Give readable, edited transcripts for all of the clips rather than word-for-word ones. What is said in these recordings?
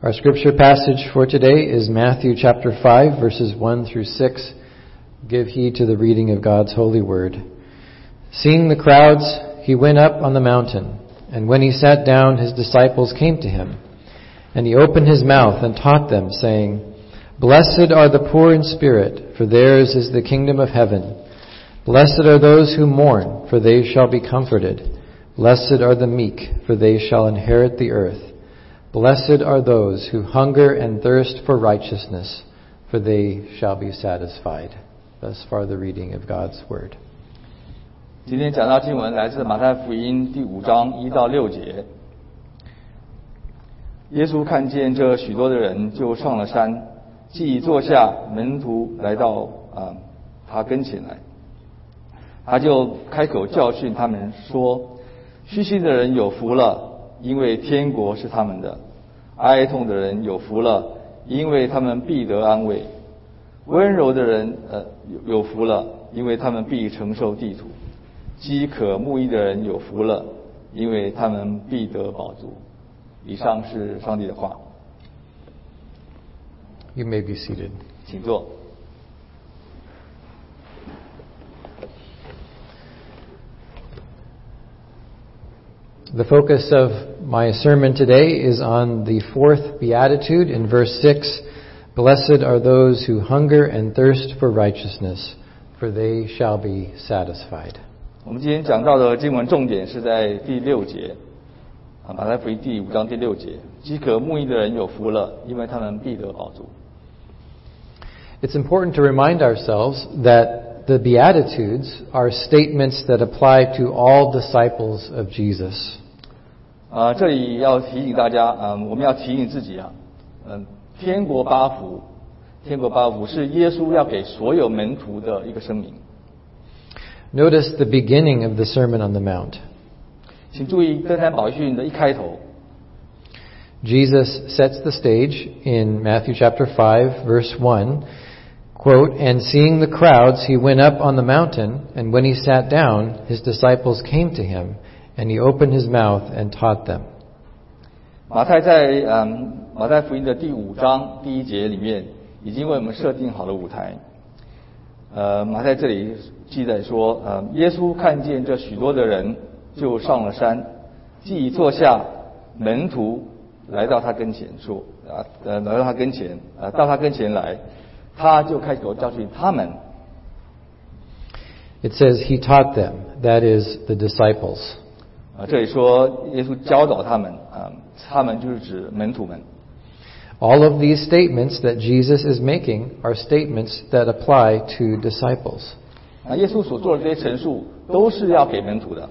Our scripture passage for today is Matthew chapter 5, verses 1 through 6. Give heed to the reading of God's holy word. Seeing the crowds, he went up on the mountain, and when he sat down, his disciples came to him. And he opened his mouth and taught them, saying, Blessed are the poor in spirit, for theirs is the kingdom of heaven. Blessed are those who mourn, for they shall be comforted. Blessed are the meek, for they shall inherit the earth. Blessed are those who hunger and thirst for righteousness, for they shall be satisfied. Thus far the reading of God's word. 今天讲到经文来自马太福音第5章1到6节。耶稣看见这许多的人，就上了山，既坐下，门徒来到他跟前来，他就开口教训他们说：虚心的人有福了，因为天国是他们的；哀痛的人有福了，因为他们必得安慰；温柔的人有福了，因为他们必承受地土；饥渴慕义的人有福了，因为他们必得饱足。以上是上帝的话。 You may be seated. 请坐。 The focus of my sermon today is on the fourth beatitude in verse 6. Blessed are those who hunger and thirst for righteousness, for they shall be satisfied. 我们今天讲到的经文重点是在第6节，马太福音第5章第6节，饥渴慕义的人有福了，因为他们必得饱足。 It's important to remind ourselves that the Beatitudes are statements that apply to all disciples of Jesus. 这里要提醒大家，我们要提醒自己天国八福是耶稣要给所有门徒的一个声明。 Notice the beginning of the Sermon on the Mount. 请注意登山宝训的一开头。 Jesus sets the stage in Matthew chapter 5, verse 1. Quote, And seeing the crowds, he went up on the mountain, and when he sat down, his disciples came to him, and he opened his mouth and taught them. 马太在马太福音的第5章第1节里面，已经为我们设定好了舞台。马太这里记载说，耶稣看见这许多的人，就上了山，既坐下，门徒来到他跟前说，来到他跟前，到他跟前来，他就开口教训他们。 It says he taught them, that is, the disciples. 这里说耶稣教导他们，他们就是指门徒们。 All of these statements that Jesus is making are statements that apply to disciples. 耶稣所做的这些陈述都是要给门徒的。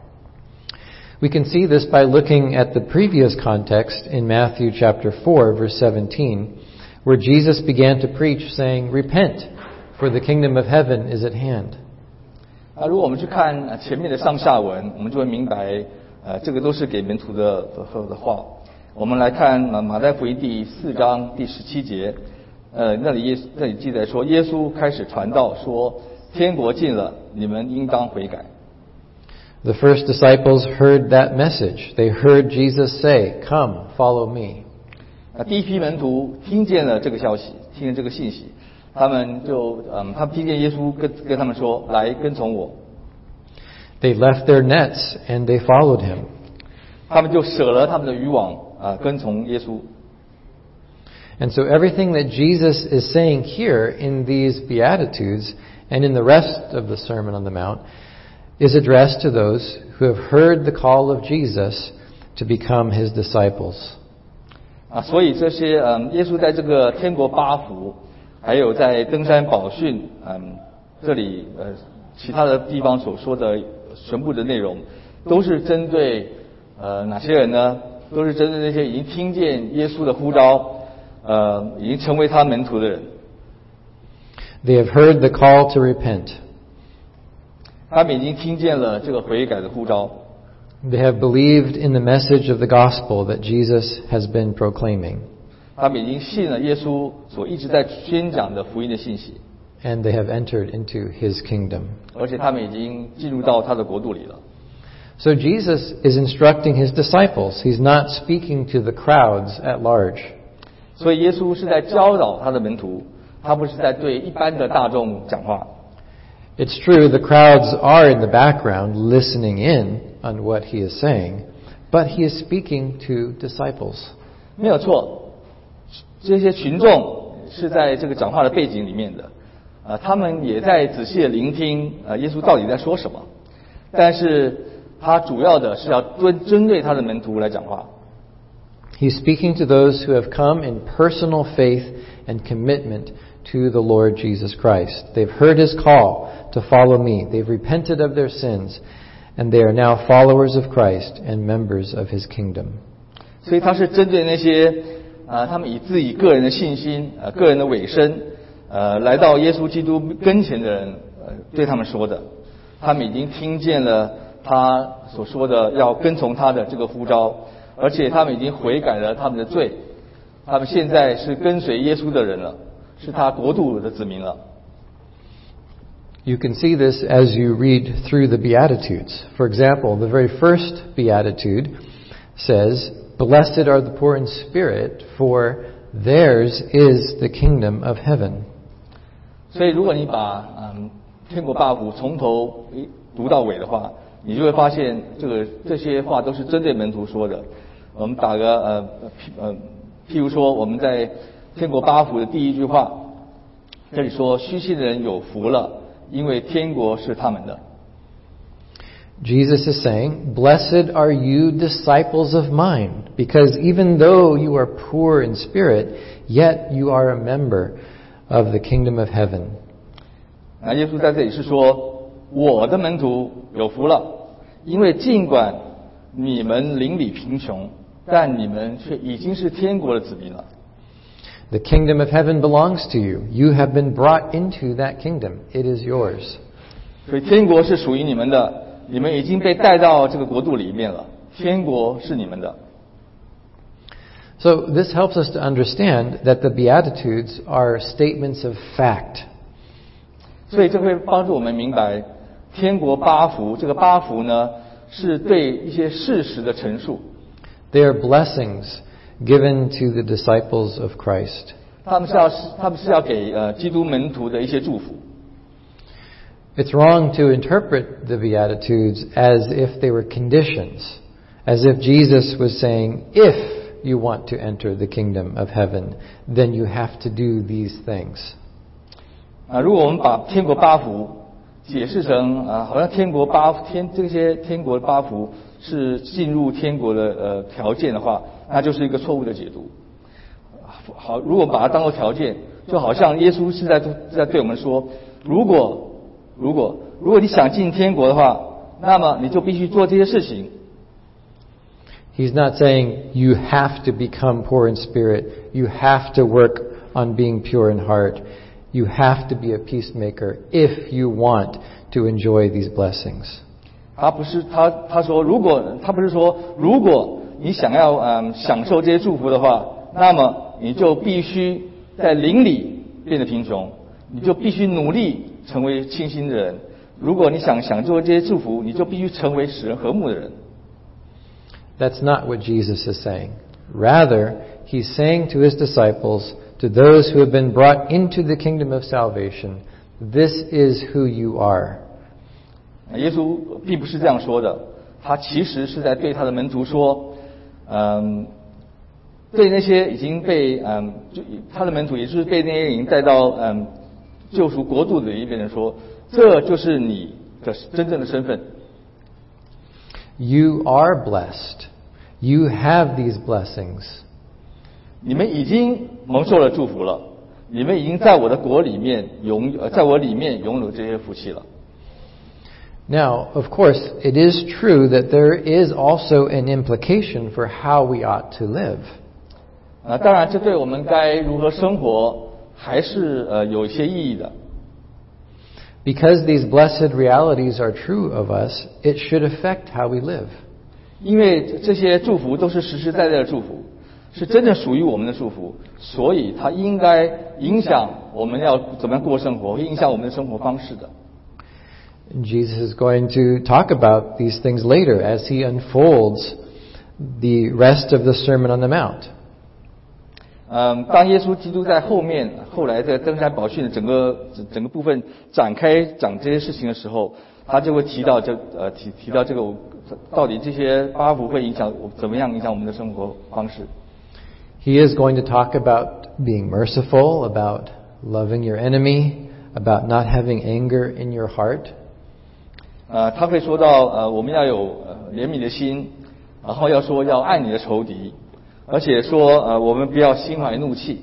We can see this by looking at the previous context in Matthew chapter 4, verse 17, where Jesus began to preach, saying, Repent, for the kingdom of heaven is at hand. 如果我们去看前面的上下文，我们就会明白，这个都是给门徒的话。我们来看马太福音第4章第17节，那里记载说，耶稣开始传道说，天国近了，你们应当悔改。 The first disciples heard that message. They heard Jesus say, Come, follow me. 第一批门徒听见了这个消息，听见这个信息，他们听见耶稣跟他们说，来跟从我。 They left their nets and they followed him. 他们就舍了他们的渔网，跟从耶稣。 And so everything that Jesus is saying here in these Beatitudes and in the rest of the Sermon on the Mount is addressed to those who have heard the call of Jesus to become his disciples. 所以这些耶稣在这个天国八福，还有在登山宝训，这里其他的地方所说的全部的内容，都是针对哪些人呢？都是针对那些已经听见耶稣的呼召，已经成为他门徒的人。 They have heard the call to repent. 他们已经听见了这个悔改的呼召。 They have believed in the message of the gospel that Jesus has been proclaiming. 他们已经信了耶稣所一直在宣讲的福音的信息。 And they have entered into his kingdom. 而且他们已经进入到他的国度里了。 So Jesus is instructing his disciples. He's not speaking to the crowds at large. 所以耶稣是在教导他的门徒，他不是在对一般的大众讲话。 It's true, the crowds are in the background listening in on what he is saying, but he is speaking to disciples. 没有错，这些群众是在这个讲话的背景里面的，他们也在仔细的聆听耶稣到底在说什么，但是他主要的是要针对他的门徒来讲话。 He's speaking to those who have come in personal faith and commitment to the Lord Jesus Christ. They've heard his call to follow me. They've repented of their sins, and they are now followers of Christ and members of his kingdom. 所以他是针对那些他们以自己个人的信心个人的委身来到耶稣基督跟前的人对他们说的。他们已经听见了他所说的要跟从他的这个呼召，而且他们已经悔改了他们的罪，他们现在是跟随耶稣的人了，是他国度的子民了。 You can see this as you read through the Beatitudes. For example, the very first Beatitude says, "Blessed are the poor in spirit, for theirs is the kingdom of heaven." 所以如果你把天国八福从头读到尾的话，你就会发现这些话都是针对门徒说的。我们打个譬如说我们在天国八福的第一句话，这里说虚心的人有福了，因为天国是他们的。 Jesus is saying, "Blessed are you, disciples of mine, because even though you are poor in spirit, yet you are a member of the kingdom of heaven." 那耶稣在这里是说，我的门徒有福了，因为尽管你们邻里贫穷，但你们却已经是天国的子民了。 The kingdom of heaven belongs to you. You have been brought into that kingdom. It is yours. 所以天国是属于你们的，你们已经被带到这个国度里面了，天国是你们的。 So this helps us to understand that the Beatitudes are statements of fact. 所以这会帮助我们明白，天国八福，这个八福呢，是对一些事实的陈述。 They are blessings given to the disciples of Christ. 他们是要给基督门徒的一些祝福。 It's wrong to interpret the Beatitudes as if they were conditions, as if Jesus was saying, if you want to enter the kingdom of heaven, then you have to do these things. 如果我们把天国八福解释成好像这些天国八福是进入天国的条件的话，那就是一个错误的解读。好，如果把它当作条件，就好像耶稣是在对我们说，如果你想进天国的话，那么你就必须做这些事情。 He's not saying you have to become poor in spirit, you have to work on being pure in heart, you have to be a peacemaker if you want to enjoy these blessings. 他不是说如果你想要享受这些祝福的话，那么你就必须在灵里变得贫穷，你就必须努力成为清心的人。如果你想享受这些祝福，你就必须成为使人和睦的人。 That's not what Jesus is saying. Rather, he's saying to his disciples, to those who have been brought into the kingdom of salvation, this is who you are. 耶稣并不是这样说的，他其实是在对他的门徒说，对那些已经被他的门徒，也就是被那些已经带到救赎国度的一边人说，这就是你的真正的身份。 You are blessed. You have these blessings. 你们已经蒙受了祝福了，你们已经在我的国里面在我里面拥有这些福气了。 Now, of course, it is true that there is also an implication for how we ought to live. 当然，这对我们该如何生活还是有一些意义的。 Because these blessed realities are true of us, it should affect how we live. 因为这些祝福都是实实在在的祝福，是真正属于我们的祝福，所以它应该影响我们要怎么样过生活，会影响我们的生活方式的。 Jesus is going to talk about these things later as he unfolds the rest of the Sermon on the Mount. 当耶稣基督在后来在登山宝训的整个部分讲这些事情的时候，他就会提到提到这个到底这些八福会怎么样影响我们的生活方式。 He is going to talk about being merciful, about loving your enemy, about not having anger in your heart. 他会说到我们要有怜悯的心，然后要爱你的仇敌，而且说我们不要心怀怒气。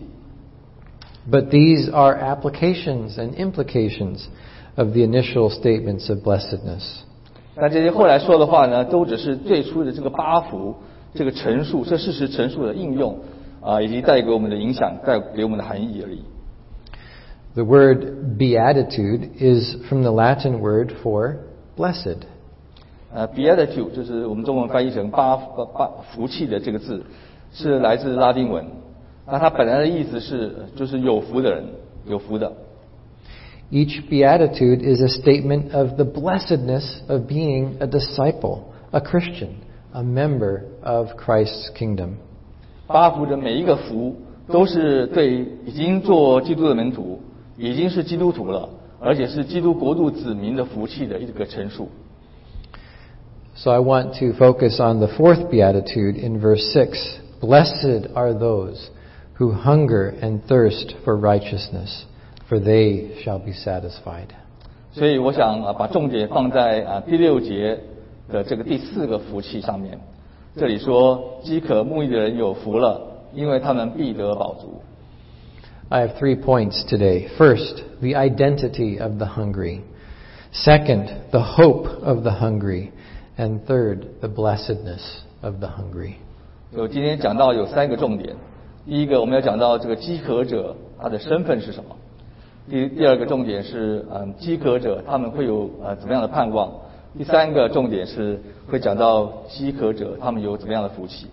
But these are applications and implications of the initial statements of blessedness. 那这些后来说的话呢，都只是最初的这个八福这个陈述，这事实陈述的应用以及带给我们的影响，带给我们的含义而已。 The word beatitude is from the Latin word for blessed. Beatitude 就是我们中文翻译成八福气的这个字，是来自拉丁文。那它本来的意思就是有福的人，有福的。 Each beatitude is a statement of the blessedness of being a disciple, a Christian, a member of Christ's kingdom. 八福的每一个福都是对已经做基督的门徒，已经是基督徒了，而且是基督国度子民的福气的一个陈述。 So I want to focus on the fourth beatitude in verse 6. Blessed are those who hunger and thirst for righteousness, for they shall be satisfied. 所以我想把重点放在第6节的这个第4个福气上面。这里说饥渴慕义的人有福了，因为他们必得饱足。 I have 3 points today. First, the identity of the hungry. Second, the hope of the hungry. And third, the blessedness of the hungry. 我今天讲到有3个重点。第一个，我们要讲到这个饥渴者他的身份是什么。第二个重点是饥渴者他们会有怎么样的盼望。第3个重点是会讲到饥渴者他们有怎么样的福气。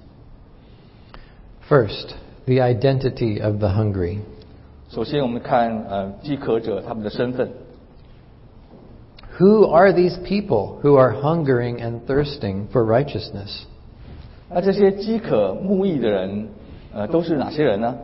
First, the identity of the hungry. 首先我们看饥渴者他们的身份。 Who are these people who are hungering and thirsting for righteousness? 那这些饥渴慕义的人都是哪些人呢？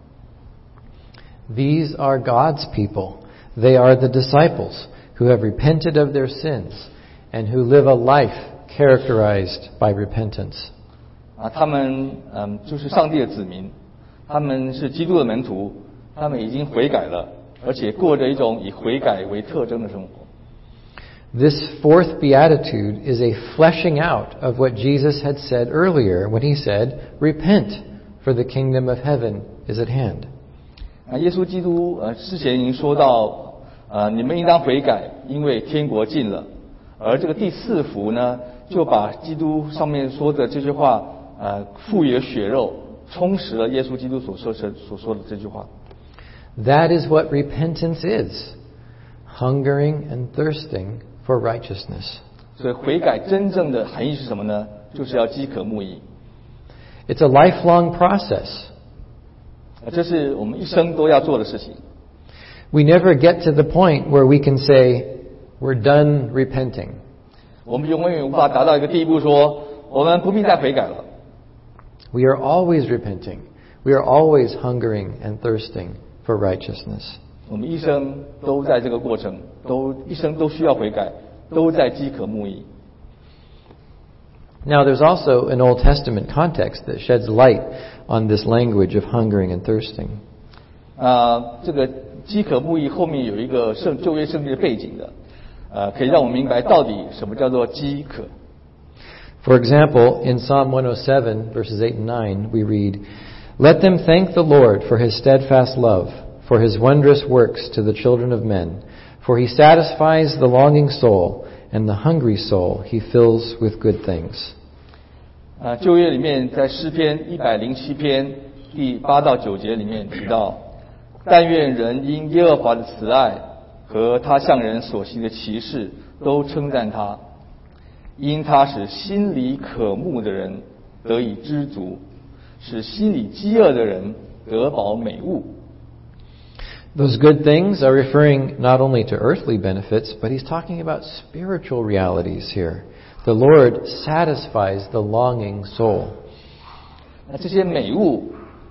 These are God's people. They are the disciples who have repented of their sins and who live a life characterized by repentance. 他们就是上帝的子民，他们是基督的门徒，他们已经悔改了，而且过着一种以悔改为特征的生活。 This fourth beatitude is a fleshing out of what Jesus had said earlier when he said, "Repent, for the kingdom of heaven is at hand." 耶稣基督之前已经说到你们应当悔改，因为天国近了。而这个第4福呢，就把基督上面说的这句话赋予了血肉，充实了耶稣基督所说的这句话。 That is what repentance is. Hungering and thirsting for righteousness. 所以悔改真正的含义是什么呢？就是要饥渴慕义。 It's a lifelong process. 这是我们一生都要做的事情。 We never get to the point where we can say, we're done repenting. 我们永远无法达到一个地步说，我们不必再悔改了。 We are always repenting. We are always hungering and thirsting for righteousness. 我们一生都在这个过程，一生都需要悔改，都在饥渴慕义。 Now there's also an Old Testament context that sheds light on this language of hungering and thirsting. 这个饥渴慕义后面有一个旧约圣经的背景的，可以让我们明白到底什么叫做饥渴。 For example, in Psalm 107, verses 8 and 9, we read, "Let them thank the Lord for his steadfast love, for his wondrous works to the children of men. For he satisfies the longing soul, and the hungry soul he fills with good things." 旧约里面在诗篇107篇第8到9节里面提到，但愿人因耶和华的慈爱和他向人所行的奇事都称赞他，因他使心里渴慕的人得以知足，使心里饥饿的人得饱美物。 Those good things are referring not only to earthly benefits, but he's talking about spiritual realities here. The Lord satisfies the longing soul. 那这些美物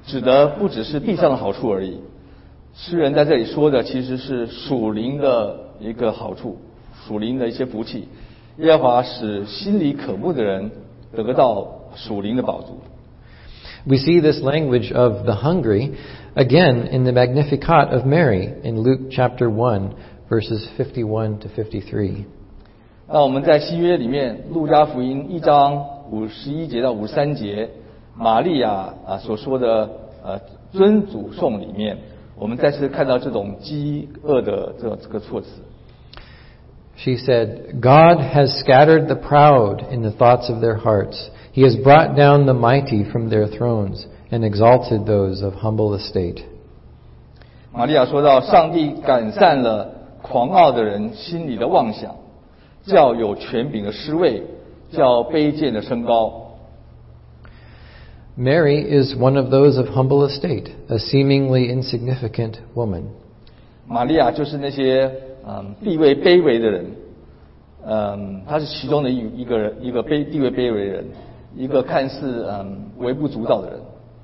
指的不只是地上的好处而已。诗人在这里说的其实是属灵的一个好处，属灵的一些福气。耶和华使心里渴慕的人得到属灵的饱足。 We see this language of the hungry again in the Magnificat of Mary in Luke chapter 1, verses 51 to 53. 那我们在新约里面，路加福音1章51节到53节，玛利亚所说的尊主颂里面，我们再次看到这种饥饿的这个措辞。 She said, God has scattered the proud in the thoughts of their hearts. He has brought down the mighty from their thrones and exalted those of humble estate. 玛利亚说到，上帝赶散了狂傲的人心里的妄想，叫有权柄的失位，叫卑贱的升高。 Mary is one of those of humble estate, a seemingly insignificant woman. 玛利亚就是那些地位卑微的人，她是其中的一个人，地位卑微的人，一个看似微不足道的人。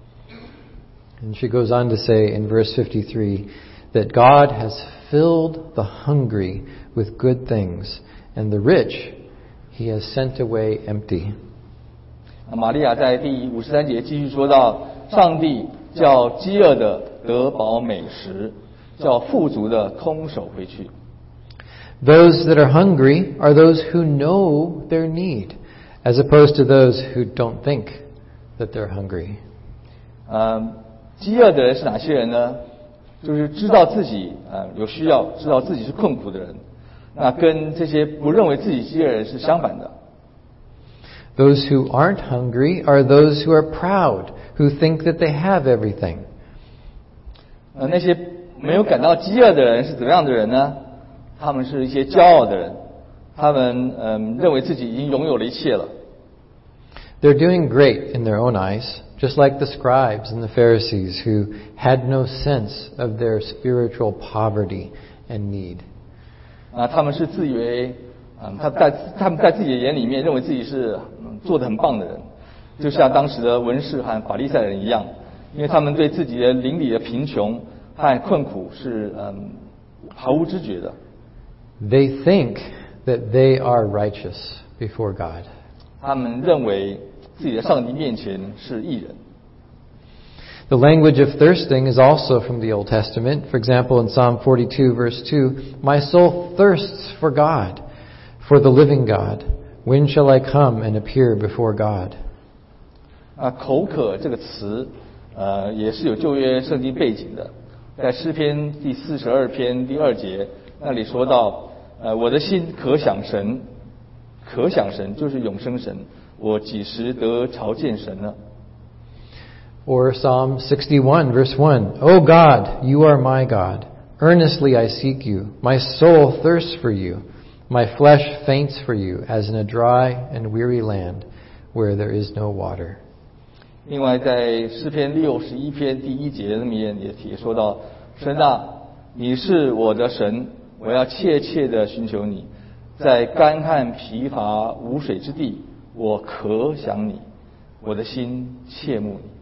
And she goes on to say in verse 53 that God has filled the hungry with good things, and the rich He has sent away empty. 玛利亚在第53节继续说到，上帝叫饥饿的得饱美食，叫富足的空手回去。 Those that are hungry are those who know their need, as opposed to those who don't think that they're hungry. 饥饿的人是哪些人呢？就是知道自己有需要，知道自己是困苦的人。那跟这些不认为自己饥饿的人是相反的。 Those who aren't hungry are those who are proud, who think that they have everything. 那些没有感到饥饿的人是怎么样的人呢？他们是一些骄傲的人，他们认为自己已经拥有了一切了。 They're doing great in their own eyes, just like the scribes and the Pharisees who had no sense of their spiritual poverty and need. 他们是自以为他们在自己的眼里面认为自己是做得很棒的人，就像当时的文士和法利赛人一样，因为他们对自己的邻里的贫穷和困苦是毫无知觉的。 They think that they are righteous before God. 他们认为自己在上帝面前是义人。 The language of thirsting is also from the Old Testament. For example, in Psalm 42, verse 2, My soul thirsts for God, for the living God. When shall I come and appear before God? 口渴这个词，也是有旧约圣经背景的。在诗篇第42篇第2节那里说到，我的心可想神，可想神就是永生神，我几时得朝见神呢？ Or Psalm 61, verse 1, O God, you are my God. Earnestly I seek you. My soul thirsts for you. My flesh faints for you, as in a dry and weary land where there is no water. 另外在诗篇61篇第1节里面也说到，神啊，你是我的神，我要切切地寻求你，在干旱疲乏无水之地，我可想你，我的心切慕你。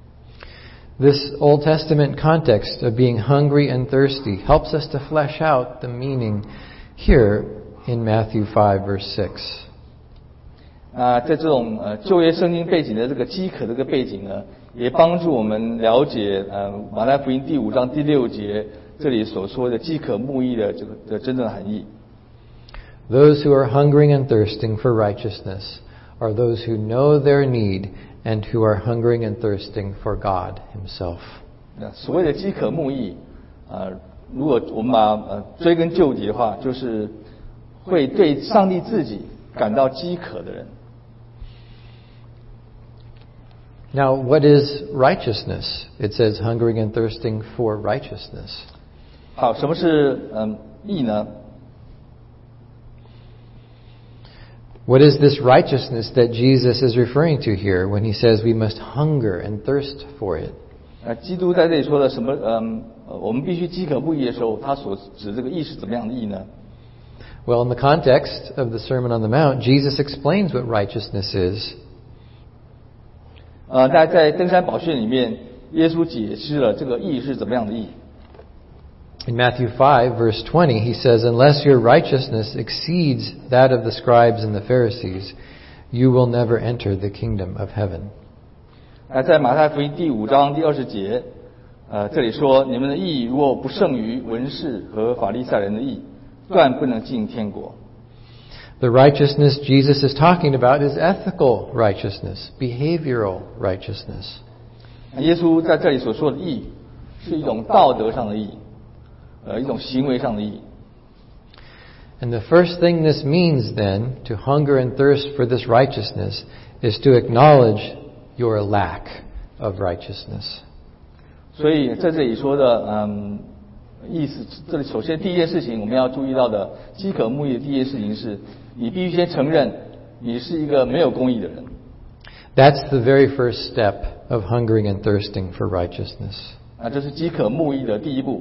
This Old Testament context of being hungry and thirsty helps us to flesh out the meaning here in Matthew 5, verse 6. 在这种旧约圣经背景的这个饥渴这个背景呢，也帮助我们了解马太福音第5章第6节这里所说的饥渴慕义的这个的真正的含义。 Those who are hungering and thirsting for righteousness are those who know their need and who are hungering and thirsting for God Himself. 所谓的饥渴慕义，如果我们把追根究底的话，就是会对上帝自己感到饥渴的人。 Now, what is righteousness? It says hungering and thirsting for righteousness. 好，什么是义呢？ What is this righteousness that Jesus is referring to here when He says we must hunger and thirst for it? 基督在这里说的什么？我们必须饥渴慕义的时候，他所指这个义是怎么样的义呢？ Well, in the context of the Sermon on the Mount, Jesus explains what righteousness is. 在登山宝训里面， 耶稣解释了这个义是怎么样的义。 In Matthew 5, verse 20, he says, "Unless your righteousness exceeds that of the scribes and the Pharisees, you will never enter the kingdom of heaven." 在马太福音第5章第20节，这里说：“你们的义如果不胜于文士和法利赛人的义，断不能进天国。” The righteousness Jesus is talking about is ethical righteousness, behavioral righteousness. 耶稣在这里所说的义，是一种道德上的义，一种行为上的义。 And the first thing this means then, to hunger and thirst for this righteousness, is to acknowledge your lack of righteousness. 所以在这里说的，意思，这里首先第一件事情我们要注意到的，饥渴慕义的第一件事情是，你必须先承认你是一个没有公义的人。 That's the very first step of hungering and thirsting for righteousness. 这是饥渴慕义的第一步。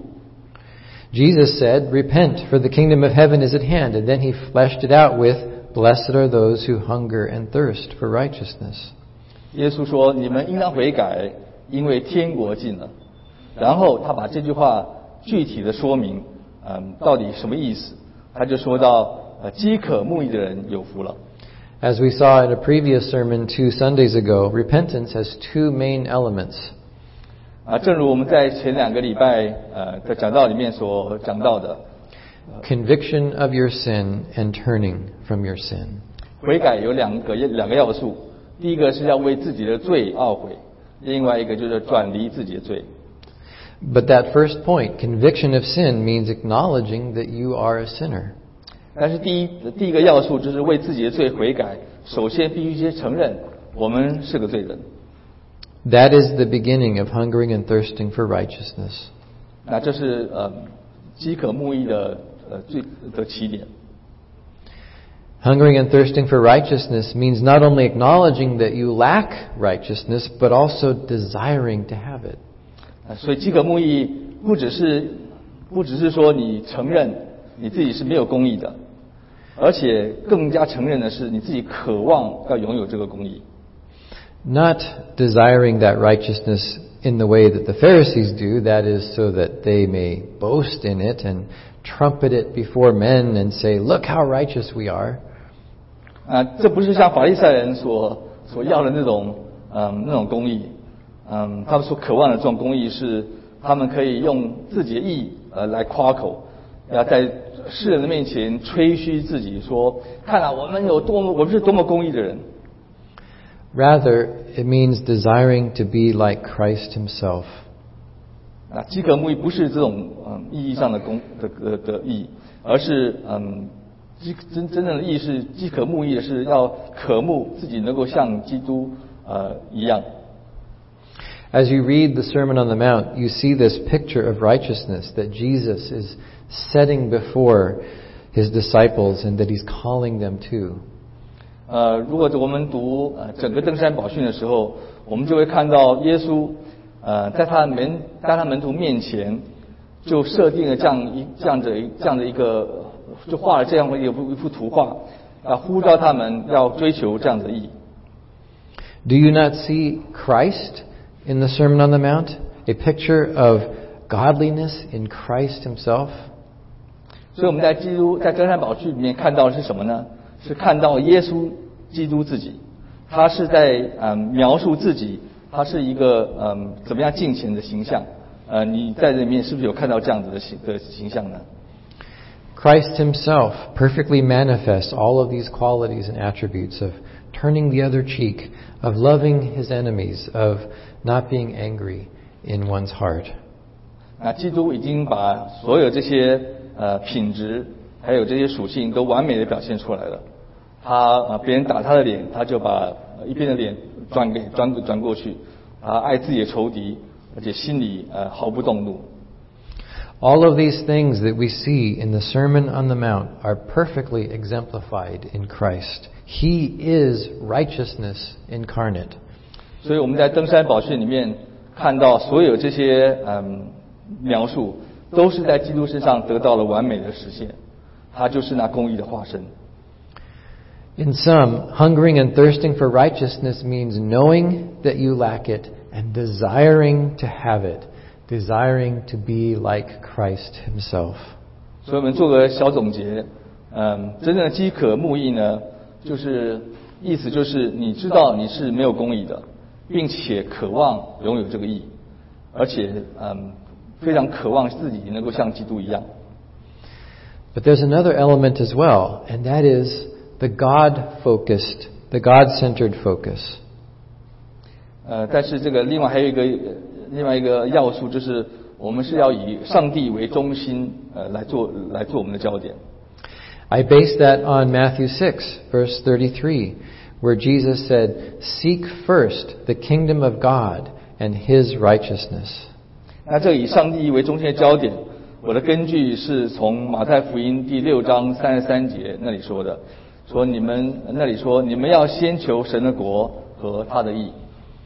Jesus said, "Repent, for the kingdom of heaven is at hand." And then he fleshed it out with, "Blessed are those who hunger and thirst for righteousness." 耶稣说：“你们应当悔改，因为天国近了。”然后他把这句话具体的说明，到底什么意思？他就说到，饥渴慕义的人有福了。 As we saw in a previous sermon 2 Sundays ago, repentance has two main elements. 正如我们在前2个礼拜的讲道里面所讲到的， Conviction of your sin and turning from your sin. 悔改有两个要素，第一个是要为自己的罪懊悔，另外一个就是转离自己的罪。 But that first point, conviction of sin, means acknowledging that you are a sinner. 但是第一个要素就是为自己的罪悔改，首先必须先承认我们是个罪人。 That is the beginning of hungering and thirsting for righteousness. 那这是饥渴慕义的最的起点。 Hungering and thirsting for righteousness means not only acknowledging that you lack righteousness, but also desiring to have it. 所以饥渴慕义不只是说你承认你自己是没有公义的，而且更加承认的是你自己渴望要拥有这个公义。 Not desiring that righteousness in the way that the Pharisees do, that is so that they may boast in it and trumpet it before men and say, "Look how righteous we are." 这不是像法利赛人所要的那种公义。他们所渴望的这种公义是，他们可以用自己的义来夸口，要在世人的面前吹嘘自己说：“看啊，我们是多么公义的人。” Rather, it means desiring to be like Christ himself. 饥渴慕义不是这种意义上的义，而是真正的义是饥渴慕义的是要渴慕自己能够像基督一样。 As you read the Sermon on the Mount, you see this picture of righteousness that Jesus is setting before his disciples and that he's calling them to. 如果我们读整个登山宝训的时候，我们就会看到耶稣在他门徒面前就设定了这样的一个，就画了这样的一幅图画，呼召他们要追求这样的义。 Do you not see Christ in the Sermon on the Mount? A picture of godliness in Christ himself? 所以我们在登山宝训里面看到的是什么呢？是看到耶稣基督自己，他是在描述自己，他是一个怎么样敬虔的形象。你在这里面是不是有看到这样子的形象呢？ Christ himself perfectly manifests all of these qualities and attributes of turning the other cheek, of loving his enemies, of not being angry in one's heart. 基督已经把所有这些品质还有这些属性都完美的表现出来了。他别人打他的脸，他就把一边的脸转过去，他爱自己的仇敌，而且心里毫不动怒。 All of these things that we see in the Sermon on the Mount are perfectly exemplified in Christ. He is righteousness incarnate. 所以我们在登山宝训里面看到所有这些描述，都是在基督身上得到了完美的实现。他就是那公义的化身。 In sum, hungering and thirsting for righteousness means knowing that you lack it and desiring to have it, desiring to be like Christ himself. 所以我们做个小总结，真正的饥渴慕义呢，就是意思就是你知道你是没有公义的，并且渴望拥有这个义，而且非常渴望自己能够像基督一样。 But there's another element as well, and that is the God-focused, the God-centered focus. 但是这个另外一个要素就是，我们是要以上帝为中心，来做我们的焦点。 I base that on Matthew 6, verse 33, where Jesus said, "Seek first the kingdom of God and His righteousness." 那这以上帝为中心的焦点，我的根据是从马太福音第6章33节那里说的，说你们要先求神的国和他的义。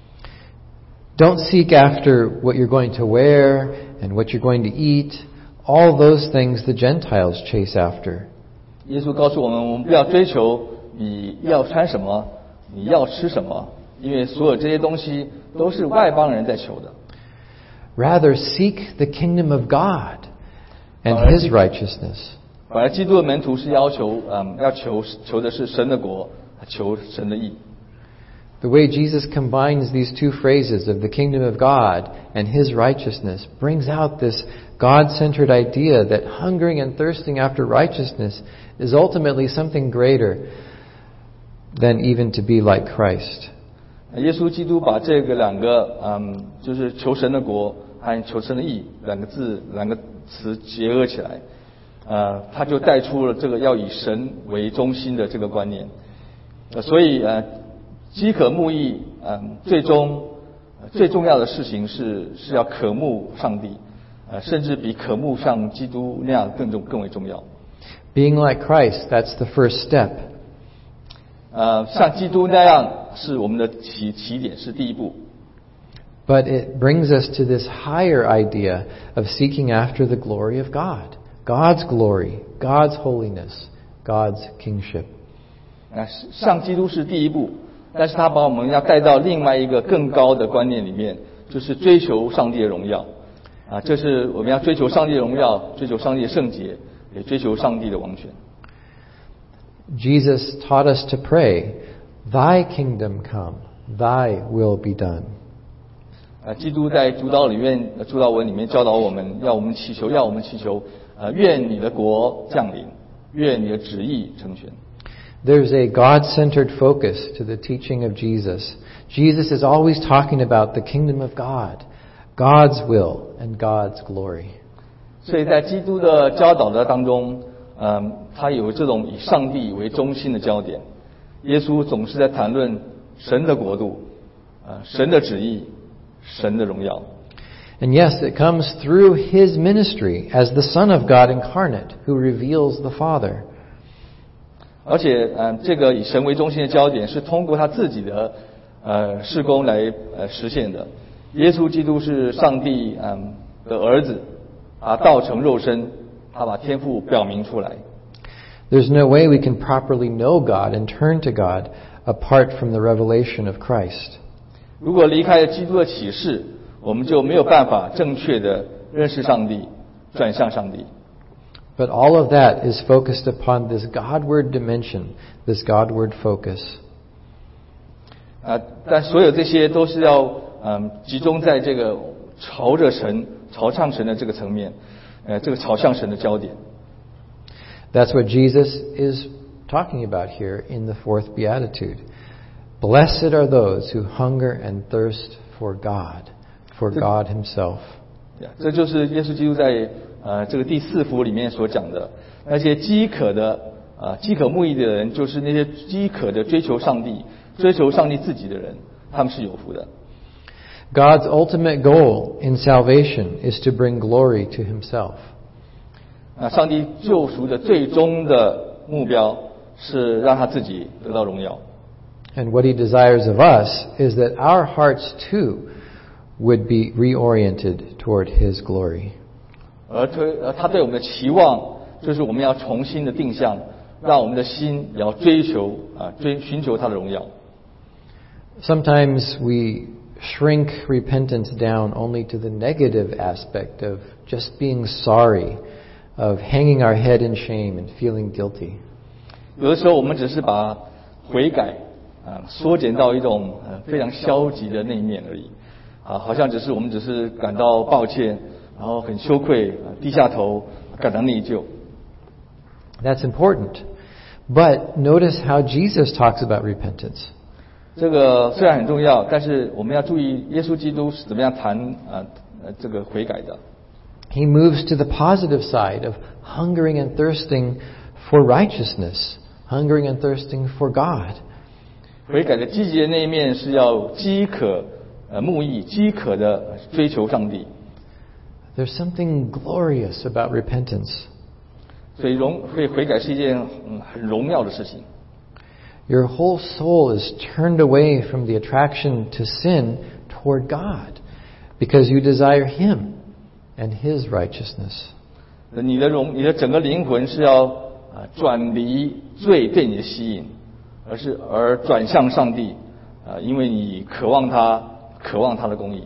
Don't seek after what you're going to wear and what you're going to eat, all those things the Gentiles chase after. 耶稣告诉我们不要追求你要穿什么，你要吃什么，因为所有这些东西都是外邦人在求的。 Rather, seek the kingdom of God and His righteousness. 反而基督的门徒是要求的是神的国，求神的义。 The way Jesus combines these two phrases of the kingdom of God and His righteousness brings out this God-centered idea that hungering and thirsting after righteousness is ultimately something greater than even to be like Christ. 耶稣基督把这个两个就是求神的国和求神的义两个词结合起来，他就带出了这个要以神为中心的这个观念。所以饥渴慕义，最重要的事情是要渴慕上帝，甚至比渴慕像基督那样更为重要。 Being like Christ, that's the first step. 像基督那样是我们的起点，是第一步。 But it brings us to this higher idea of seeking after the glory of God. God's glory, God's holiness, God's kingship. 像基督是第一步，但是他把我们要带到另外一个更高的观念里面，就是追求上帝的荣耀。这是我们要追求上帝的荣耀，追求上帝的圣洁，也追求上帝的王权。 Jesus taught us to pray, "Thy kingdom come, Thy will be done." 基督在主祷文里面教导我们，要我们祈求，愿你的国降临，愿你的旨意成全。 There's a God-centered focus to the teaching of Jesus. Jesus is always talking about the kingdom of God, God's will and God's glory. 所以在基督的教导的当中，他有这种以上帝为中心的焦点。耶稣总是在谈论神的国度，神的旨意，神的荣耀。 And yes, it comes through His ministry as the Son of God incarnate who reveals the Father. 而且，这个以神为中心的焦点是通过他自己的事工来实现的。耶稣基督是上帝的儿子，道成肉身，他把天父表明出来。 There's no way we can properly know God and turn to God apart from the revelation of Christ. 如果离开了基督的启示，我们就没有办法正确的认识上帝，转向上帝。 But all of that is focused upon this Godward dimension, this Godward focus. 但所有这些都是要集中在这个朝向神的这个层面，这个朝向神的焦点。 That's what Jesus is talking about here in the fourth beatitude. Blessed are those who hunger and thirst for God Himself. 这就是耶稣基督在这个第4福里面所讲的，那些饥渴慕义的人，就是那些饥渴的追求上帝自己的人，他们是有福的。 God's ultimate goal in salvation is to bring glory to Himself. 上帝救赎的最终的目标是让他自己得到荣耀。 And what He desires of us is that our hearts too would be reoriented toward His glory. 而他对我们的期望，就是我们要重新的定向，让我们的心也要寻求他的荣耀。 Sometimes we shrink repentance down only to the negative aspect of just being sorry, of hanging our head in shame and feeling guilty. 有的时候我们只是把悔改缩减到一种非常消极的那一面而已，好像我们只是感到抱歉，然后很羞愧，低下头，感到内疚。 That's important. But notice how Jesus talks about repentance. 这个虽然很重要，但是我们要注意耶稣基督是怎么样谈这个悔改的。 He moves to the positive side of hungering and thirsting for righteousness, hungering and thirsting for God. 悔改的积极的那一面是要饥渴慕义，饥渴的追求上帝。 There's something glorious about repentance. 所以悔改是一件很荣耀的事情。 Your whole soul is turned away from the attraction to sin toward God because you desire Him and His righteousness. 你的整个灵魂是要转离罪对你的吸引，而转向上帝，因为你渴望他的公义。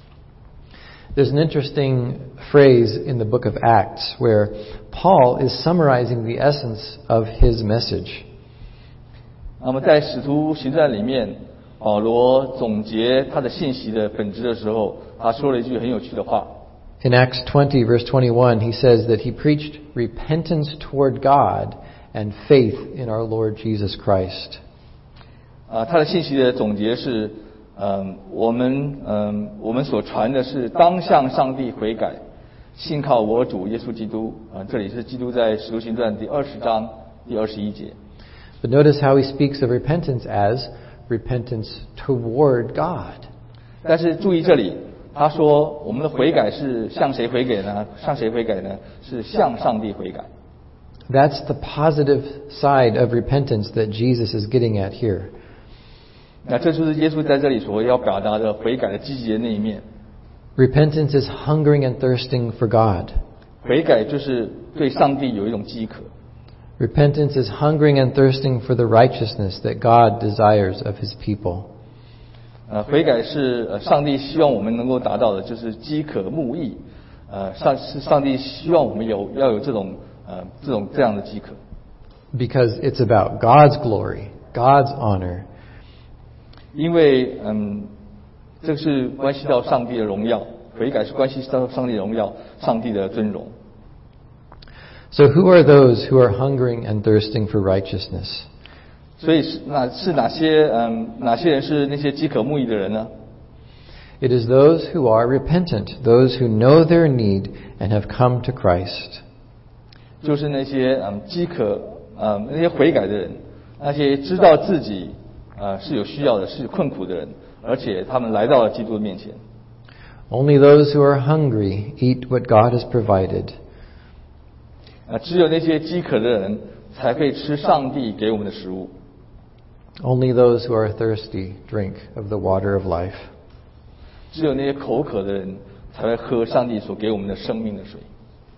There's an interesting phrase in the book of Acts where Paul is summarizing the essence of his message. 那么在使徒行传里面，保罗总结他的信息的本质的时候，他说了一句很有趣的话。 In Acts 20 verse 21, he says that he preached repentance toward God and faith in our Lord Jesus Christ. 他的信息的总结是，我们所传的是当向上帝悔改，信靠我主耶稣基督。这里是基督在使徒行传第20章第21节。 But notice how he speaks of repentance as repentance toward God. 但是注意这里，他说我们的悔改是向谁悔改呢？向谁悔改呢？是向上帝悔改。 That's the positive side of repentance that Jesus is getting at here. 那这就是耶稣在这里所要表达的悔改的积极的那一面。 Repentance is hungering and thirsting for God. 悔改就是对上帝有一种饥渴。 Repentance is hungering and thirsting for the righteousness that God desires of His people. 悔改是上帝希望我们能够达到的，就是饥渴慕义。上帝希望我们要有这样的饥渴。 Because it's about God's glory, God's honor. 因为这是关系到上帝的荣耀，悔改是关系到上帝的荣耀，上帝的尊荣。 So who are those who are hungering and thirsting for righteousness? 所以哪些人是那些饥渴慕义的人呢？ It is those who are repentant, those who know their need and have come to Christ. 就是那些饥渴那些悔改的人，那些知道自己是有需要的，是困苦的人，而且他们来到了基督的面前。 Only those who are hungry eat what God has provided. 只有那些饥渴的人才可以吃上帝给我们的食物。 Only those who are thirsty drink of the water of life. 只有那些口渴的人才会喝上帝所给我们的生命的水。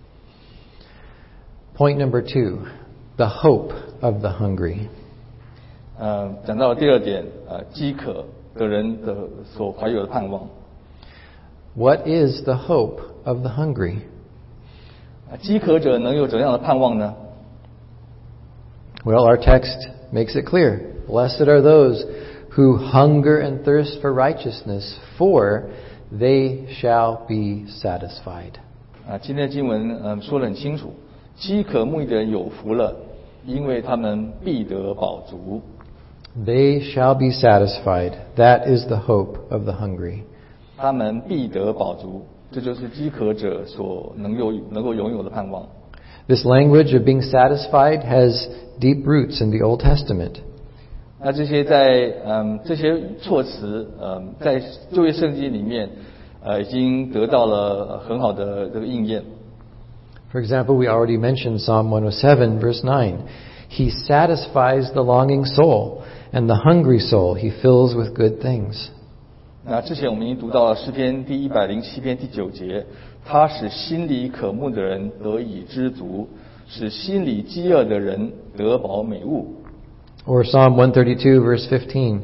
Point number 2, the hope of the hungry. 讲到了第二点，饥渴的人的所怀有的盼望。 What is the hope of the hungry? 饥渴者能有怎样的盼望呢？ Well, our text makes it clear. Blessed are those who hunger and thirst for righteousness, for they shall be satisfied. 今天的经文说得很清楚，饥渴慕义的人有福了，因为他们必得饱足。 They shall be satisfied. That is the hope of the hungry. 他们必得饱足，这就是饥渴者所能够拥有的盼望。 This language of being satisfied has deep roots in the Old Testament. 那这些措辞在旧约圣经里面已经得到了很好的这个应验。 For example, we already mentioned Psalm 107 verse 9. He satisfies the longing soul, and the hungry soul he fills with good things. 那之前我们已经读到了诗篇第107篇第9节，他使心里渴慕的人得以知足，使心里饥饿的人得饱美物。 Or Psalm 132 verse 15.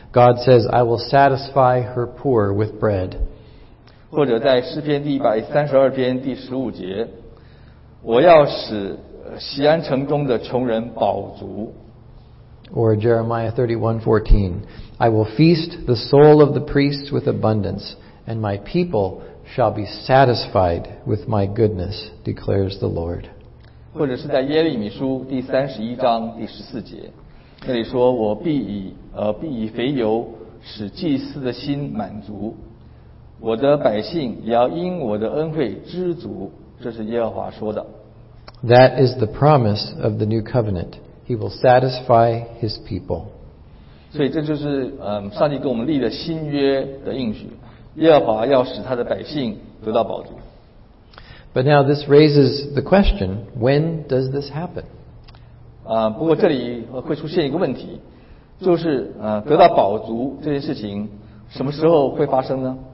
God says, I will satisfy her poor with bread. 或者在诗篇第132篇第15节，我要使锡安城中的穷人饱足。 Or Jeremiah 31:14, I will feast the soul of the priests with abundance, and my people shall be satisfied with my goodness, declares the Lord. 或者是在耶利米书第31章第14节，那里说，我必以肥油使祭司的心满足，我的百姓也要因我的恩惠知足。这是耶和华说的。 That is the promise of the new covenant. He will satisfy his people. 所以这就是上帝跟我们立的新约的应许，耶和华要使他的百姓得到饱足。 But now this raises the question, when does this happen? 不过这里会出现一个问题，就是得到饱足这件事情什么时候会发生呢？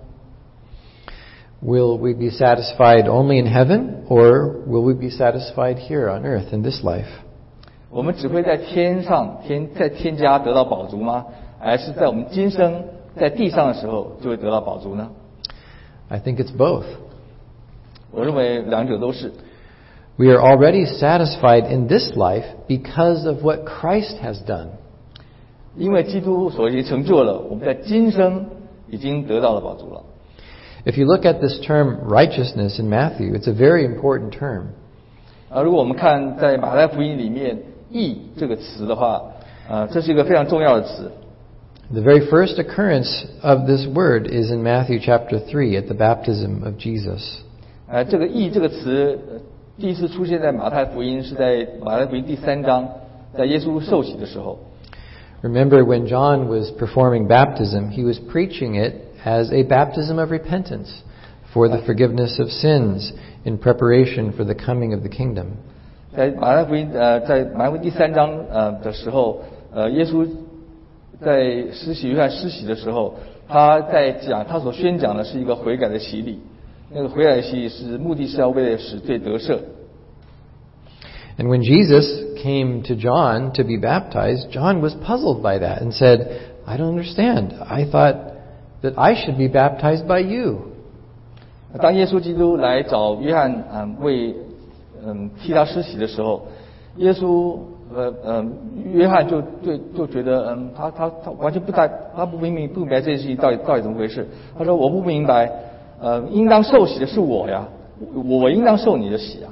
Will we be satisfied only in heaven, or will we be satisfied here on earth in this life? 我们只会在天家得到饱足吗？还是在我们今生在地上的时候就会得到饱足呢？ I think it's both. 我认为两者都是。 We are already satisfied in this life because of what Christ has done. 因为基督所已经成就了，我们在今生已经得到了饱足了。 If you look at this term righteousness in Matthew, it's a very important term. 如果我们看在马太福音里面义这个词的话，这是一个非常重要的词。 The very first occurrence of this word is in Matthew chapter 3 at the baptism of Jesus. 这个义这个词第一次出现在马太福音是在马太福音第3章，在耶稣受洗的时候。 Remember when John was performing baptism, he was preaching it as a baptism of repentance for the forgiveness of sins in preparation for the coming of the kingdom. 在马太福音第3章的时候，耶稣在施洗约翰施洗的时候，他所宣讲的是一个悔改的洗礼。那个悔改的洗礼是目的是要为了使罪得赦。 And when Jesus came to John to be baptized, John was puzzled by that and said, I don't understand. I thought that I should be baptized by you. 当耶稣基督来找约翰替他施洗的时候，约翰就觉得他完全他不明白这件事情到底怎么回事。他说我不明白，应当受洗的是我呀，我应当受你的洗啊。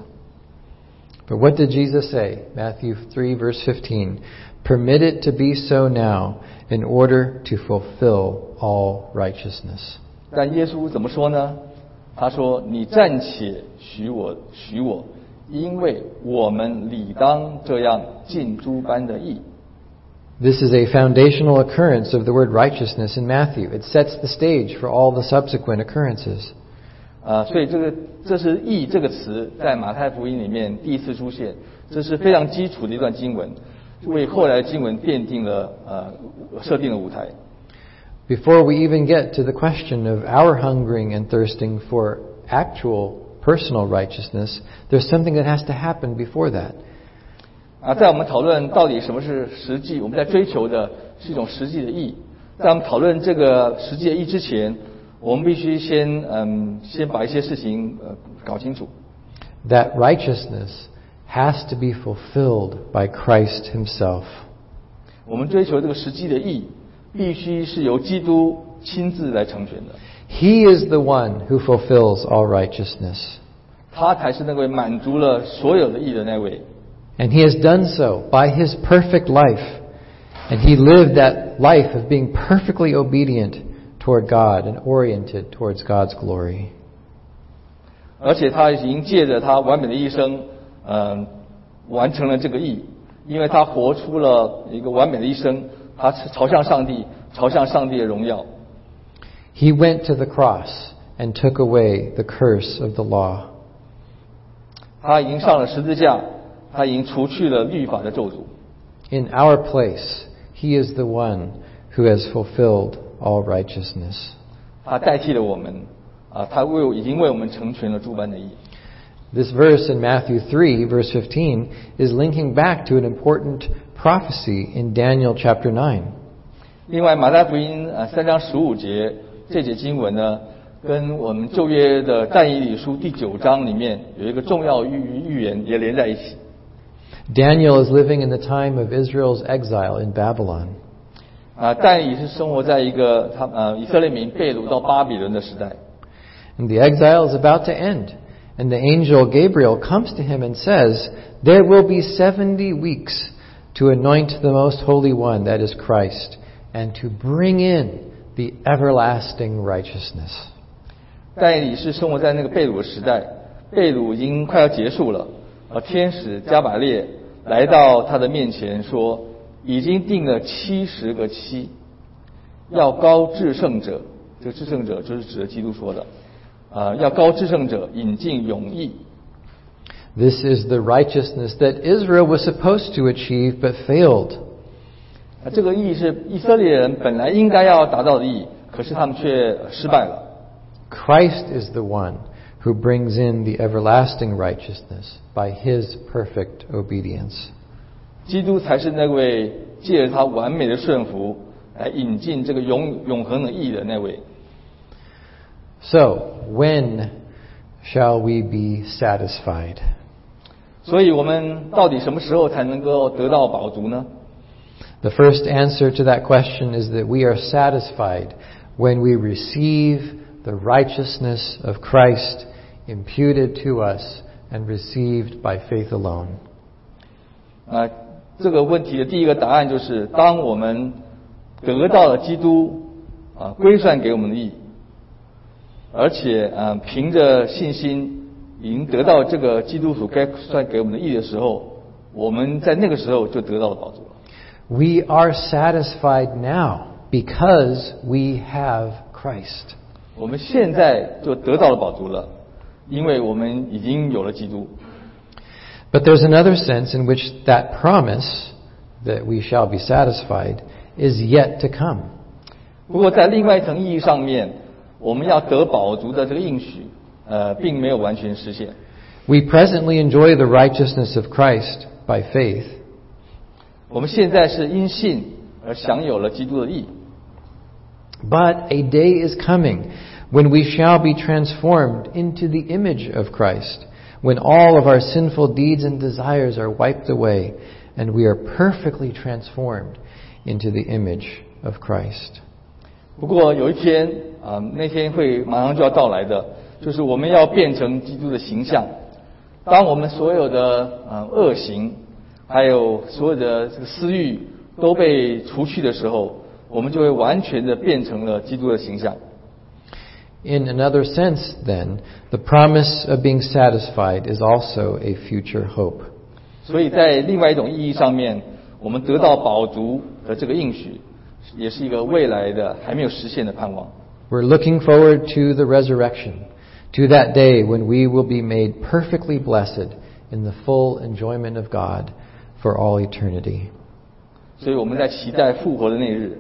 But what did Jesus say? Matthew 3 verse 15. Permit it to be so now in order to fulfill all righteousness. 但耶稣怎么说呢？他说你暂且许我，因为我们理当这样尽诸般的义。 This is a foundational occurrence of the word righteousness in Matthew. It sets the stage for all the subsequent occurrences. 所以这是义这个词在马太福音里面第一次出现，这是非常基础的一段经文，为后来的经文设定了舞台。 Before we even get to the question of our hungering and thirsting for actual personal righteousness, there's something that has to happen before that. 在我们讨论到底什么是实际，我们在追求的是一种实际的义。在我们讨论这个实际的义之前，我们必须先把一些事情搞清楚。 That righteousness has to be fulfilled by Christ himself. 我们追求这个实际的义，必须是由基督亲自来成全的。 He is the one who fulfills all righteousness. 他才是那位满足了所有的义的那位。 And he has done so by his perfect life. And he lived that life of being perfectly obedient toward God and oriented towards God's glory. 而且他已经借着他完美的一生，完成了这个义，因为他活出了一个完美的一生，他朝向上帝的荣耀。 He went to the cross and took away the curse of the law. 他已经上了十字架，他已经除去了律法的咒诅。 In our place, he is the one who has fulfilled all righteousness. 他代替了我们，他已经为我们成全了诸般的义。 This verse in Matthew 3, verse 15, is linking back to an important prophecy in Daniel chapter 9. 另外，马太福音3章15节这节经文呢，跟我们旧约的但以理书第9章里面有一个重要预言也连在一起。 Daniel is living in the time of Israel's exile in Babylon. 但以理是生活在一个以色列民被掳到巴比伦的时代。 And the exile is about to end. And the angel Gabriel comes to him and says, "There will be 70 weeks to anoint the most holy one, that is Christ, and to bring in the everlasting righteousness." 但以理是生活在那个被掳的时代，被掳已经快要结束了，天使加百列来到他的面前说，已经定了70个期，要高至圣者，这个至圣者就是指的基督说的，要高至圣者引进永义。 This is the righteousness that Israel was supposed to achieve but failed. 这个义是以色列人本来应该要达到的义，可是他们却失败了。 Christ is the one who brings in the everlasting righteousness by his perfect obedience. 基督才是那位借着他完美的顺服来引进这个永恒的义的那位。 So, when shall we be satisfied? 所以我们到底什么时候才能够得到饱足呢？ The first answer to that question is that we are satisfied when we receive the righteousness of Christ imputed to us and received by faith alone. 这个问题的第一个答案就是，当我们得到了基督归算给我们的义，而且凭着信心已经得到这个基督所该算给我们的义的时候，我们在那个时候就得到了饱足了。 We are satisfied now because we have Christ. 我们现在就得到了饱足了，因为我们已经有了基督。 But there's another sense in which that promise that we shall be satisfied is yet to come. 不过在另外一层意义上面，我们要得饱足的这个应许，并没有完全实现。 We presently enjoy the righteousness of Christ by faith. 我们现在是因信而享有了基督的义。 But a day is coming when we shall be transformed into the image of Christ, when all of our sinful deeds and desires are wiped away, and we are perfectly transformed into the image of Christ. 不过有一天那天会马上就要到来的，就是我们要变成基督的形象。当我们所有的恶行，还有所有的这个私欲都被除去的时候，我们就会完全的变成了基督的形象。 In another sense, then, the promise of being satisfied is also a future hope. 所以在另外一种意义上面，我们得到饱足的这个应许，也是一个未来的还没有实现的盼望。 We're looking forward to the resurrection, to that day when we will be made perfectly blessed in the full enjoyment of God for all eternity. 所以我们在期待复活的那日，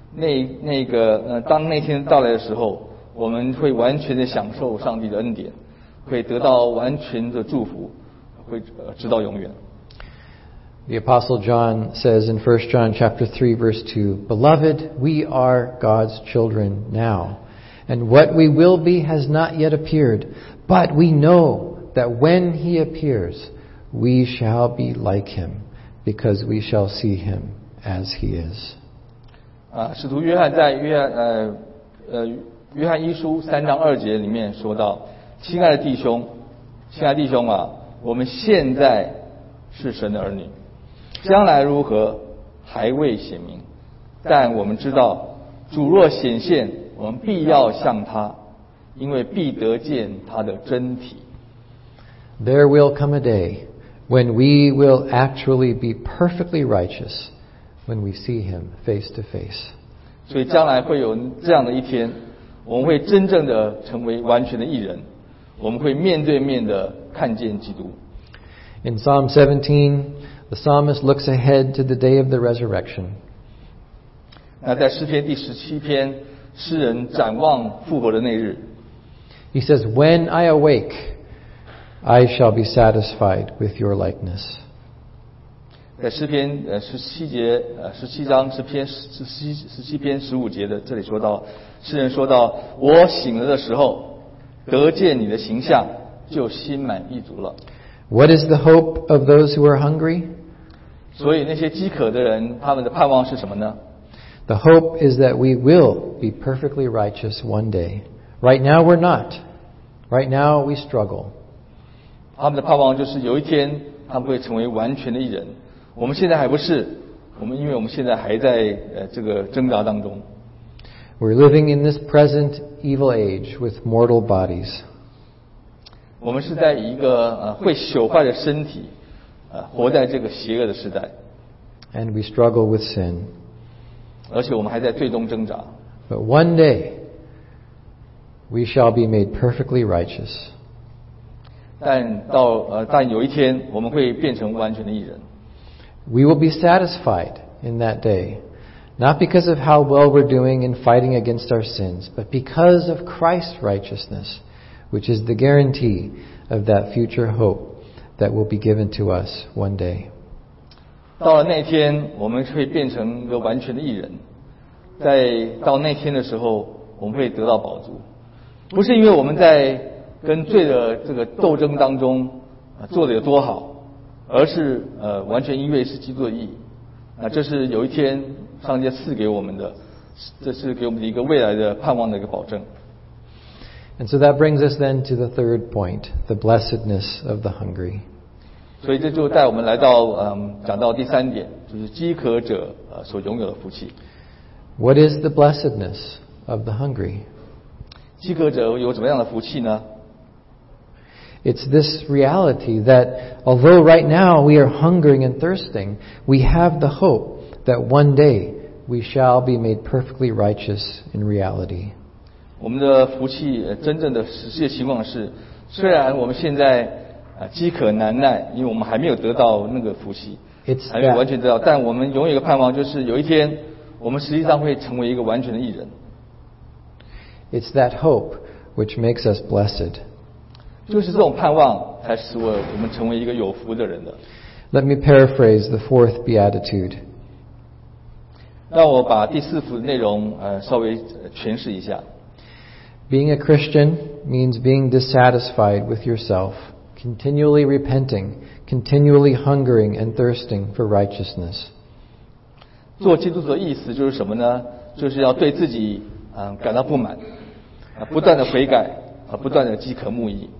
当那天到来的时候，我们会完全的享受上帝的恩典，会得到完全的祝福，会直到永远。 The Apostle John says in 1 John chapter 3 verse 2, "Beloved, we are God's children now, and what we will be has not yet appeared, but we know that when he appears, we shall be like him, because we shall see him as he is." 使徒约翰在约翰一书3章2节里面说到：“亲爱的弟兄啊，我们现在是神的儿女，将来如何还未显明，但我们知道，主若显现，我们必要像他，因为必得见他的真体。” There will come a day when we will actually be perfectly righteous when we see him face to face. 所以将来会有这样的一天，我们会真正的成为完全的义人，我们会面对面的看见基督。 In Psalm 17, the psalmist looks ahead to the day of the resurrection. 那在诗篇第17篇，诗人展望复活的那日。 He says, "When I awake, I shall be satisfied with your likeness." 在诗篇17章17篇15节的这里说到，诗人说到，我醒了的时候，得见你的形象，就心满意足了。 What is the hope of those who are hungry? 所以那些饥渴的人，他们的盼望是什么呢？ The hope is that we will be perfectly righteous one day. Right now we're not. Right now we struggle. 他们的盼望就是有一天他们会成为完全的义人。我们现在还不是，因为我们现在还在这个挣扎当中。 We're living in this present evil age with mortal bodies. 我们是在一个会朽坏的身体，活在这个邪恶的时代。 And we struggle with sin. 而且我们还在最终挣扎。 But one day we shall be made perfectly righteous. 但有一天我们会变成完全的义人。 We will be satisfied in that day, not because of how well we're doing in fighting against our sins, but because of Christ's righteousness, which is the guarantee of that future hope that will be given to us one day. 到了那天，我们会变成一个完全的义人。到那天的时候，我们会得到饱足，不是因为我们在跟罪的这个斗争当中做得有多好，而是完全因为是基督的义。这是有一天上帝赐给我们的，这是给我们的一个未来的盼望的一个保证。 And so that brings us then to the third point, the blessedness of the hungry. 所以这就带我们来到讲到第三点，就是饥渴者所拥有的福气。 What is the blessedness of the hungry? 饥渴者有怎么样的福气呢？ It's this reality that although right now we are hungering and thirsting, we have the hope that one day we shall be made perfectly righteous in reality. 我们的福气真正的实际情况是，虽然我们现在饥渴难耐，因为我们还没有得到那个福气，还没有完全得到，但我们永远有一个盼望，就是有一天我们实际上会成为一个完全的义人。 It's that hope which makes us blessed. 就是这种盼望才使我们成为一个有福的人的。 Let me paraphrase the fourth beatitude. 让我把第四福的内容稍微诠释一下。 Being a Christian means being dissatisfied with yourself, continually repenting, continually hungering and thirsting for righteousness. 做基督徒的意思就是什么呢？就是要对自己感到不满，不断的悔改，不断的饥渴慕义。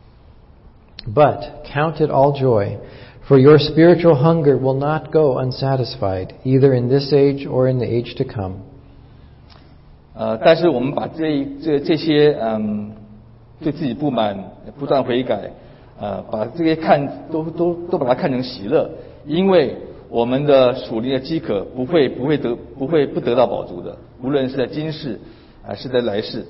But count it all joy, for your spiritual hunger will not go unsatisfied, either in this age or in the age to come. 但是我们把这些对自己不满、不断悔改，把这些都把它看成喜乐，因为我们的属灵的饥渴不会不得到饱足的，无论是在今世是在来世。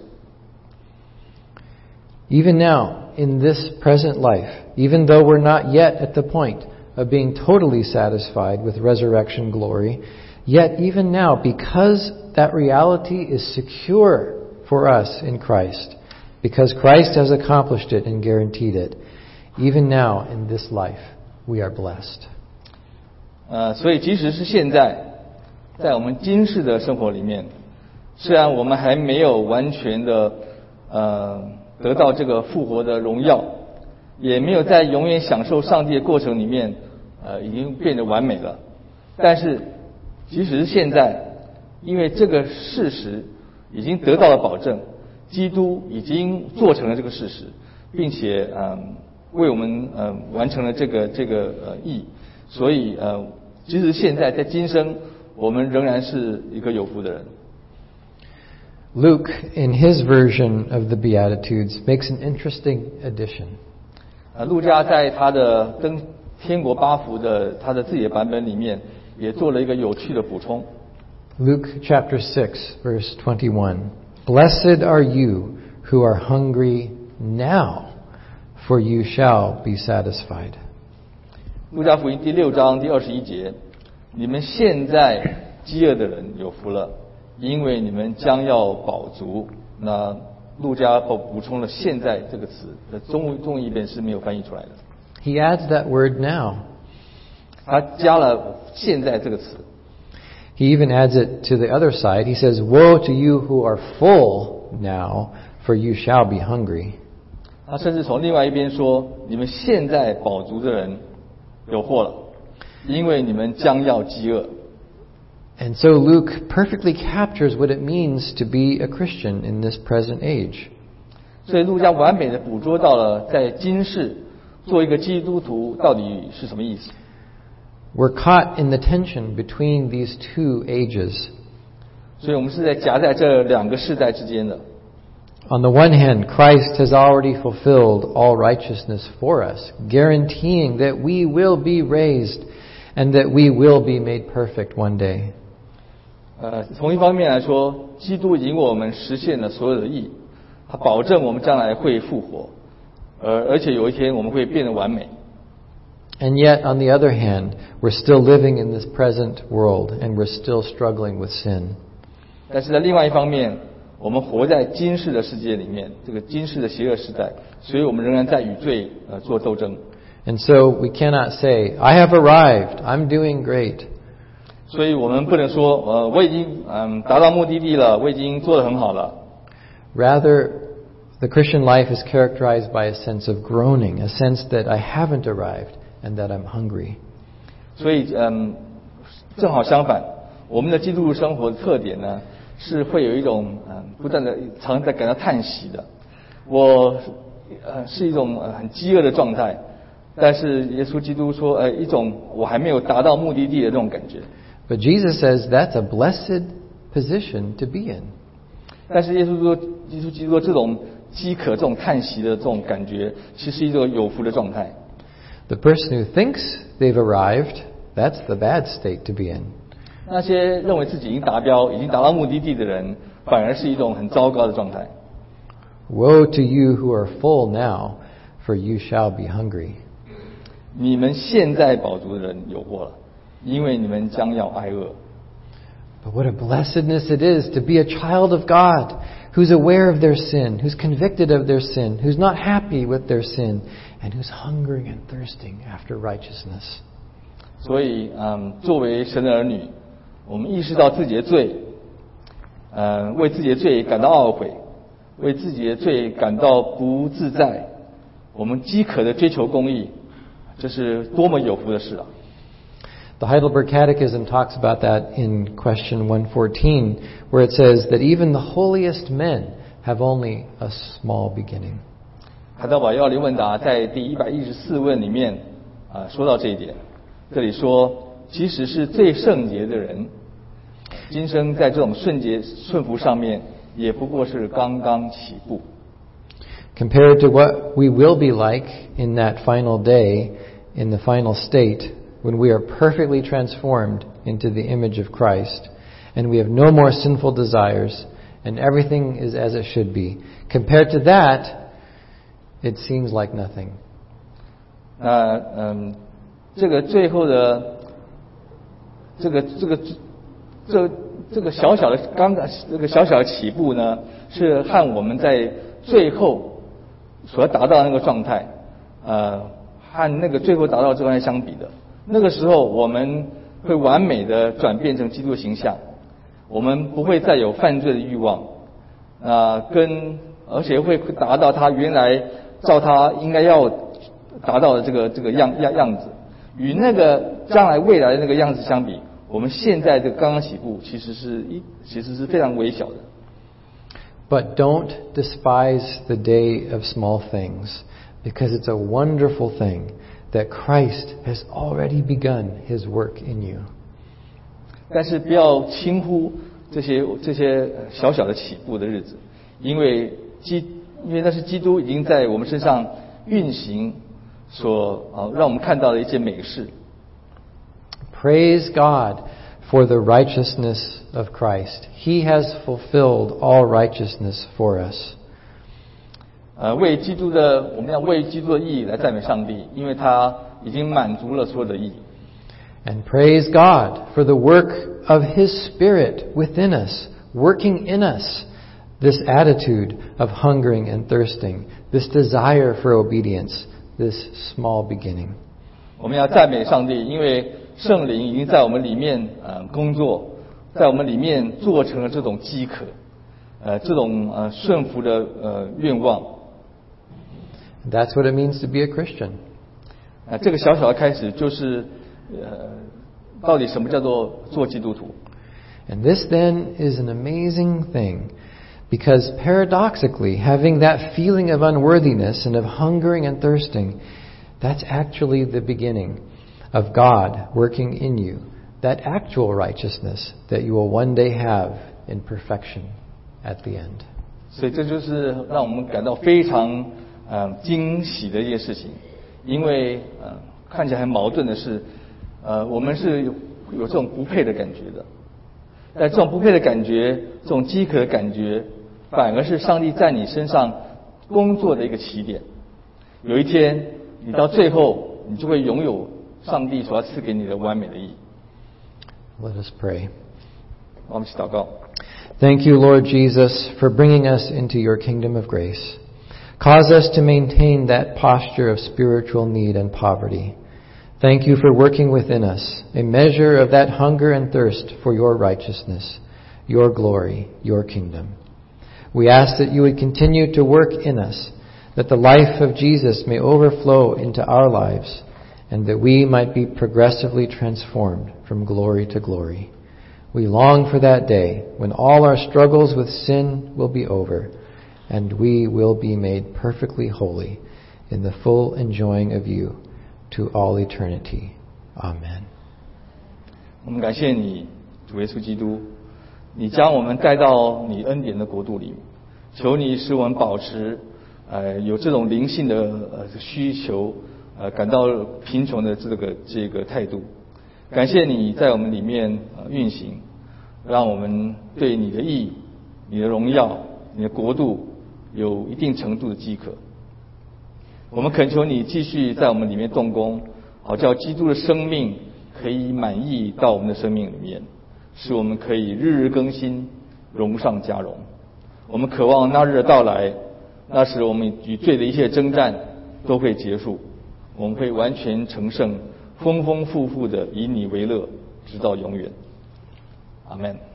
Even now, in this present life, even though we're not yet at the point of being totally satisfied with resurrection glory, yet even now, because that reality is secure for us in Christ, because Christ has accomplished it and guaranteed it, even now in this life, we are blessed. 所以即使是现在，在我们今世的生活里面，虽然我们还没有完全的得到这个复活的荣耀，也没有在永远享受上帝的过程里面已经变得完美了，但是即使是现在，因为这个事实已经得到了保证，基督已经做成了这个事实，并且为我们完成了这个义，所以即使现在在今生，我们仍然是一个有福的人。 Luke, in his version of the Beatitudes, makes an interesting addition. 路加在他的登天国八福的他的自己的版本里面，也做了一个有趣的补充。 Luke chapter 6, verse 21. Blessed are you who are hungry now, for you shall be satisfied. 路加福音第6章第21节，你们现在饥饿的人有福了，因为你们将要饱足。那路加补充了现在这个词的中译本是没有翻译出来的。 He adds that word now. 他加了现在这个词。 He even adds it to the other side. He says, "Woe to you who are full now, for you shall be hungry." 他甚至从另外一边说，你们现在饱足的人有祸了，因为你们将要饥饿。 And so Luke perfectly captures what it means to be a Christian in this present age. 所以路加完美的捕捉到了在今世做一个基督徒到底是什么意思。 We're caught in the tension between these two ages. 所以我们是在夹在这两个世代之间的。 On the one hand, Christ has already fulfilled all righteousness for us, guaranteeing that we will be raised and that we will be made perfect one day. 从一方面来说，基督已经为我们实现了所有的义，他保证我们将来会复活，而且有一天我们会变得完美。 And yet, on the other hand, we're still living in this present world and we're still struggling with sin. 但是在另外一方面，我们活在今世的世界里面，这个今世的邪恶时代，所以我们仍然在与罪做斗争。 And so we cannot say, "I have arrived, I'm doing great." 所以我们不能说，我已经达到目的地了，我已经做得很好了。 Rather, the Christian life is characterized by a sense of groaning, a sense that I haven't arrived and that I'm hungry. 所以正好相反，我们的基督徒生活的特点呢，是会有一种不断的常常在感到叹息的。我是一种很饥饿的状态，但是耶稣基督说，一种我还没有达到目的地的这种感觉。 But Jesus says that's a blessed position to be in. 但是耶稣基督说，这种饥渴、这种叹息的这种感觉，其实是一种有福的状态。 The person who thinks they've arrived, that's the bad state to be in. 那些认为自己已经达标、已经达到目的地的人，反而是一种很糟糕的状态。 Woe to you who are full now, for you shall be hungry. 你们现在饱足的人有祸了，因为你们将要挨饿。 But what a blessedness it is to be a child of God, who's aware of their sin, who's convicted of their sin, who's not happy with their sin, and who's hungering and thirsting after righteousness. 所以，作为神的儿女，我们意识到自己的罪，为自己的罪感到懊悔，为自己的罪感到不自在，我们饥渴的追求公义，这是多么有福的事啊！ The Heidelberg Catechism talks about that in question 114, where it says that even the holiest men have only a small beginning. 海德堡要灵问答在第114问里面说到这一点，这里说，即使是最圣洁的人，今生在这种顺服上面，也不过是刚刚起步。 Compared to what we will be like in that final day, in the final state, when we are perfectly transformed into the image of Christ, and we have no more sinful desires, and everything is as it should be. Compared to that, it seems like nothing. 这个最后的这个小小的这个小小的起步呢，是和我们在最后所达到的那个状态，和那个最后达到的状态相比的。那个时候我们会完美的转变成基督的形象，我们不会再有犯罪的欲望，而且会达到他原来照他应该要达到的这个样子。与那个将来未来的那个样子相比，我们现在这刚刚起步其实是非常微小的。 But don't despise the day of small things, because it's a wonderful thing that Christ has already begun His work in you. 但是不要轻忽这些小小的起步的日子，因为那是基督已经在我们身上运行让我们看到的一些美事。 Praise God for the righteousness of Christ. He has fulfilled all righteousness for us. 我们要为基督的义来赞美上帝，因为他已经满足了所有的义。 And praise God for the work of His Spirit within us, working in us this attitude of hungering and thirsting, this desire for obedience, this small beginning. 我们要赞美上帝，因为圣灵已经在我们里面工作，在我们里面做成了这种饥渴，这种顺服的愿望。 That's what it means to be a Christian. 这个小小的开始就是到底什么叫做做基督徒？ And this then is an amazing thing, because paradoxically, having that feeling of unworthiness and of hungering and thirsting, that's actually the beginning of God working in you, that actual righteousness that you will one day have in perfection at the end. 所以这就是让我们感到非常惊喜的一件事情，因为看起来很矛盾的是，我们是有这种不配的感觉的，但这种不配的感觉，这种饥渴的感觉，反而是上帝在你身上工作的一个起点。有一天，你到最后，你就会拥有上帝所要赐给你的完美的义。 Let us pray. 我们一起祷告。 Thank you, Lord Jesus, for bringing us into your kingdom of grace. Cause us to maintain that posture of spiritual need and poverty. Thank you for working within us a measure of that hunger and thirst for your righteousness, your glory, your kingdom. We ask that you would continue to work in us, that the life of Jesus may overflow into our lives, and that we might be progressively transformed from glory to glory. We long for that day when all our struggles with sin will be over, and we will be made perfectly holy in the full enjoying of you to all eternity. Amen. 我们感谢你，主耶稣基督，你将我们带到你恩典的国度里，求你使我们保持有这种灵性的需求，感到贫穷的这个态度。感谢你在我们里面运行，让我们对你的义、你的荣耀、你的国度有一定程度的饥渴。我们恳求你继续在我们里面动工，好叫基督的生命可以满溢到我们的生命里面，使我们可以日日更新，荣上加荣。我们渴望那日的到来，那时我们与罪的一切征战都会结束，我们会完全成圣，丰丰富富的以你为乐，直到永远。阿们。